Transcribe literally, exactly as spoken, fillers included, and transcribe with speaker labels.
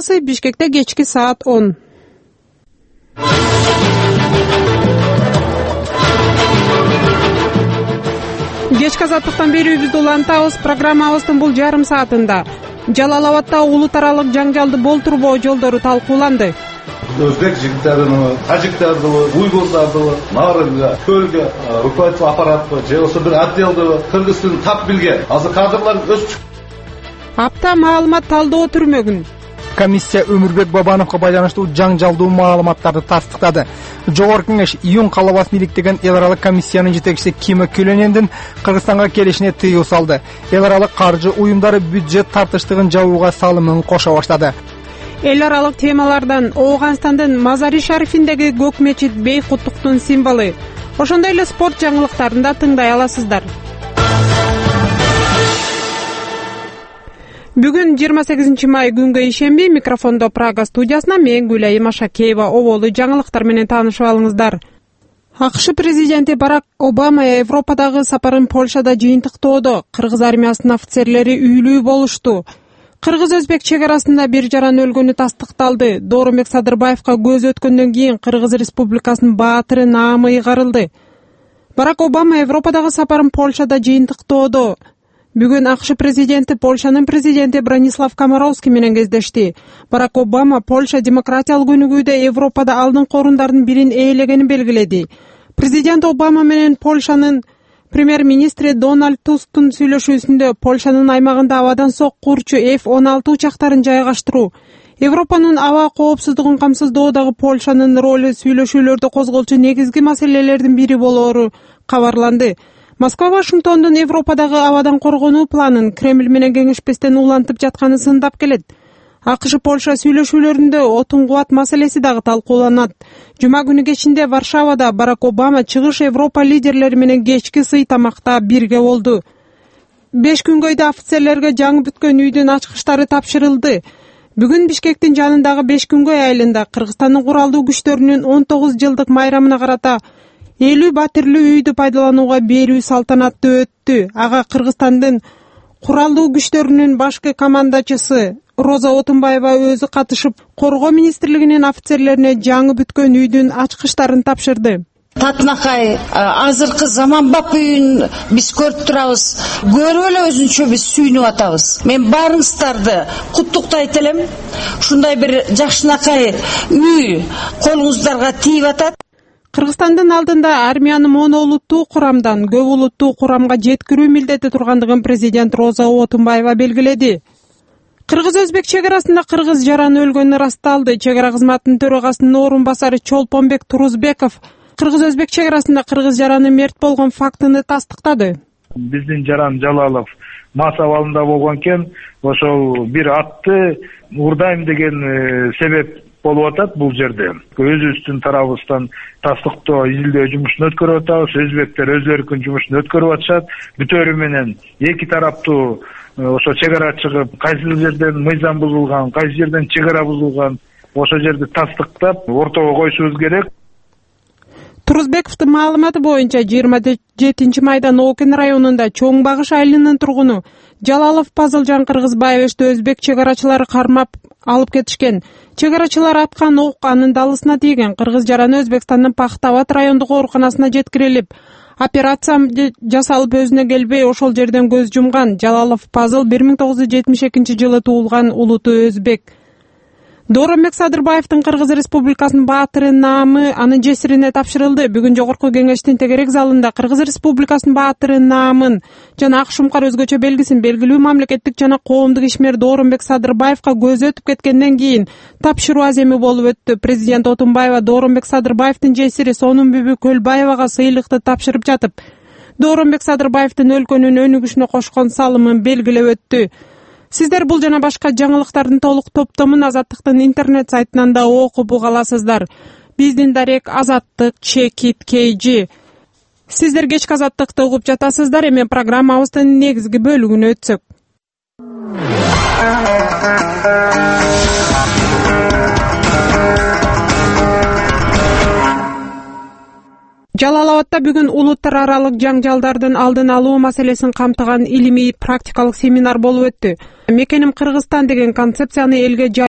Speaker 1: студиясы, Бишкекте кечки саат он. Кечки азаттыктан берүүбүздү улантабыз. Программабыздын бул жарым саатында Жалал Абадта улут аралык жаңжалды болтурбоо жолдору талкууланды.
Speaker 2: Өзбек жигиттерин, тажиктарды, уйгурларды, нарынга, көлгө, руководитель аппараты, же болсо бир отделды кыргыз тилин тап билген азыр кадрдар өсүп.
Speaker 1: Апта маалымат талдоо түрмөгүн.
Speaker 3: Комиссия Өмүрбек Бабановго байланыштуу жаңжалдуу маалыматтарды тастыктады. Жогорку кеңеш июнь калабасын иликтеген эл аралык комиссиянын жетекчиси Кима Кюленендин Кыргызстанга келишине тыюу салды. Эл аралык каржы уюмдары бюджет тартыштыгын жабууга салымын кошо баштады.
Speaker 1: Эл аралык темалардан Ооганстандын Мазари Шарифиндеги көк мечит бейкуттуктун символу. Ошондой эле спорт жаңылыктарын да тыңдай аласыздар. Бүгүн жыйырма сегизинчи май күнгө ишемби, микрофондо Прага студиясына мен Гүлайым Ашакеева оболу жаңылыктар менен таанышып алыңыздар. АКШ президенти Барак Обама Европадагы сапарын Польшада жыйынтыктоодо. Кыргыз армиясынын офицерлери үйлүү болушту. Кыргыз-өзбек чек арасында бир жаран өлгөнү тастыкталды. Дооронбек Садырбаевга көз өткөндөн кийин Кыргыз Республикасынын баатыры наамы ыйгарылды. Барак Обама Европадагы сапарын Польшада жыйынтыктоодо. Бүгүн АКШ президенти Польшанын президенти Бранислав Комаровский менен кездешти. Барак Обама Польша демократиялык өнүгүүдө Европада алдыңкы орундардын бирин ээлегенин белгиледи. Президент Обама менен Польшанын премьер-министри Дональд Тусктун сүйлөшүүсүндө Польшанын аймагында абадан соккурчу эф он алты учактарын жайгаштыруу, Европанын аба коопсуздугун камсыздоодагы Польшанын ролу сүйлөшүүлөрдө козголчу негизги маселелердин бири болоору кабарланды. Москва Вашингтондун Европадагы абадан коргонуу планын Кремль менен кеңешпестен улантып жатканын сындап келет. АКШ Польша сүйлөшүүлөрүндө отун кубат маселеси дагы талкууланат. Жума күнү кечинде Варшавада Барак Обама Чыгыш Европа лидерлери менен кечки сый тамакта бирге болду. Беш күнгөйдө офицерлерге жаңы бүткөн үйдүн ачкычтары тапшырылды. Бүгүн Бишкектин жанындагы Беш күнгөй айылында Кыргызстандын куралдуу күчтөрүнүн он тогуз жылдык майрамына карата элүү батирлүү үйдү пайдаланууга берүү салтанаттуу өттү. Ага Кыргызстандын куралдуу күчтөрүнүн башкы командачысы Роза Отунбаева өзү катышып, Коргоо министрлигинин офицерлерине жаңы бүткөн үйдүн ачкычтарын тапшырды.
Speaker 4: Татынакай азыркы заманбап үйүн биз көрүп турабыз. Көрүп эле өзүнчө биз сүйүнүп атабыз. Мен баарыңыздарды куттуктайт элем. Ушундай бир жакшынакай үй колуңуздарга тийип атат.
Speaker 1: Кыргызстандын алдында армияны моноулуттуу курамдан көп улуттуу курамга жеткирүү милдети тургандыгын президент Роза Отунбаева белгиледи. Кыргыз-өзбек чек арасында кыргыз жараны өлгөнү ырасталды. Чек ара кызматынын төрагасынын орун басары Чолпонбек Турузбеков Кыргыз-өзбек чек арасында кыргыз жараны мерт болгон фактыны тастыктады.
Speaker 5: Биздин жаран Жалалов мас абалында болгон экен, ошол бир атты урдайм деген себеп болуп атат бул жерде. Өзүбүздүн тарабыбыздан тастыктоо, изилдөө жумушун өткөрүп атабыз. Өзбектер өзлөрүнүн жумушун өткөрүп атышат. Бүтөөрү менен эки тараптуу ошо чек ара чыгып, кайсы жерден мыйзам бузулган, кайсы жерден чек ара бузулган, ошо жерди тастыктап ортого коюшубуз керек.
Speaker 1: Турузбековдун маалыматы боюнча жыйырма жетинчи майда Ноокин районунда Чоң Багыш айылынын тургуну Жалалов Пазылжан Кыргызбаевичти өзбек чек арачылары кармап алып кетишкен. Чек арачылар аткан ок анын далысына тийген. Кыргыз жараны Өзбекстандын Пахтават райондук ооруканасына жеткирилип, операция жасалып өзүнө келбей ошол жерден көз жумган. Жалалов Пазыл бир миң тогуз жүз жетимиш экинчи жылы туулган, улуту өзбек. Дооронбек Садырбаевдин Кыргыз Республикасынын баатыры наамы анын жесирине тапшырылды. Бүгүн жогорку кеңештин тегерек залында Кыргыз Республикасынын баатыры наамын жана ак шумкар өзгөчө белгисин белгилүү мамлекеттик жана коомдук ишмер Дооронбек Садырбаевга көзү өтүп кеткенден кийин тапшыруу аземи болуп өттү. Президент Отунбаева Дооронбек Садырбаевдин жесири Сонун Бүбү Көлбаевага сыйлыкты тапшырып жатып, Дооронбек Садырбаевдин өлкөнүн өнүгүшүнө кошкон салымын белгилеп өттү. Сиздер бул жана башка жаңылыктардын толук топтомун Азаттыктын интернет сайтынан да окуп уга аласыздар. Биздин дарек Азаттык чекит kg. Сиздер кечки Азаттыкты угуп жатасыздар. Эми программабыздын негизги бөлүгүнө өтсөк. Жалал Абадта бүгүн улуттар аралык жаңжалдардын алдын алуу маселесин камтыган илимий практикалык семинар болуп өттү. Мекеним Кыргызстан деген концепцияны элге